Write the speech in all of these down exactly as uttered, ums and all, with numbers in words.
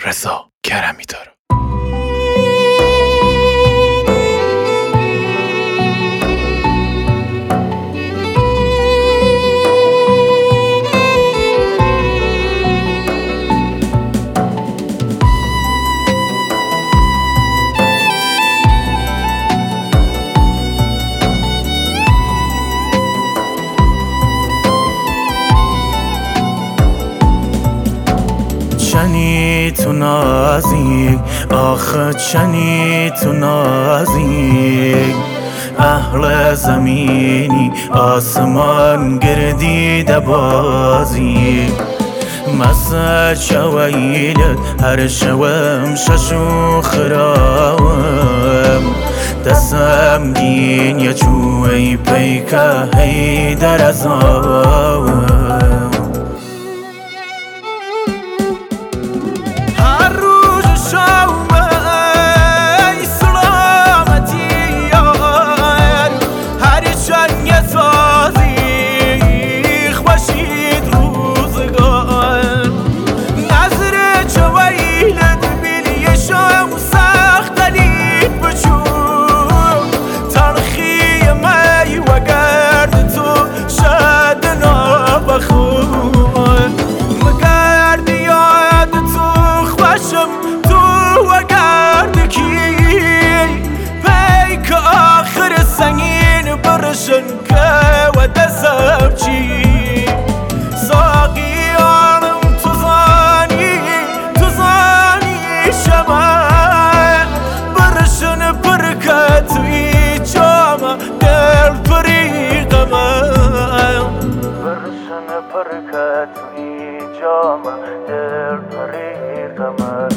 رضا کرمی داره. چنی تو نازی آخه چنی تو نازی اهل زمینی آسمان گردیده بازی مسا شویلت هر شوم ششو خراوم دستم گین یا چوی پیکه هی در ازاوم شنكا ودسبتي ساقي عالم تزاني تزاني شمال برشن بركات ويجامة دل طريق ما برشن بركات ويجامة دل طريق ما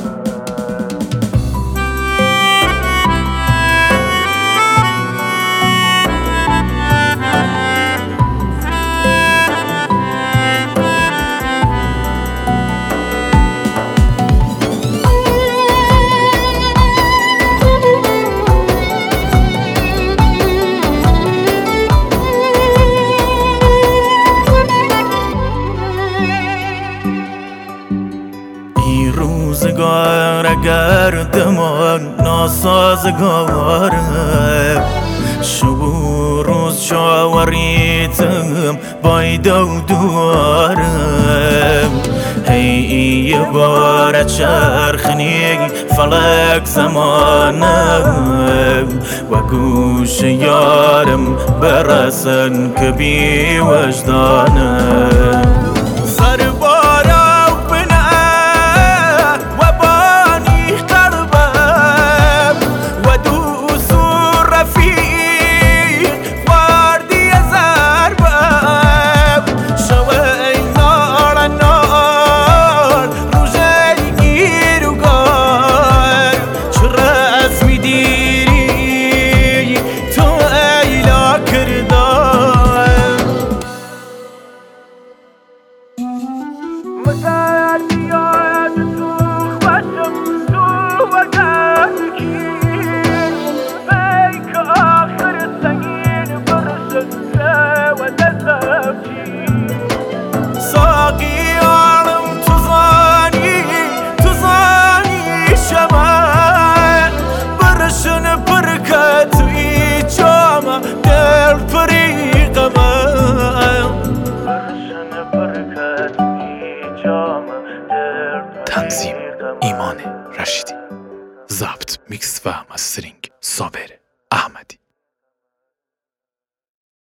روزگار اگر دمان ناسازگاره شب روز شاوریتم بایدو دوارم هی یه بار چرخنی فلک زمانم و گوش یارم برسن که بی وجدانم تنظیم ایمان رشیدی، ضبط میکس و مسترینگ صابر احمدی.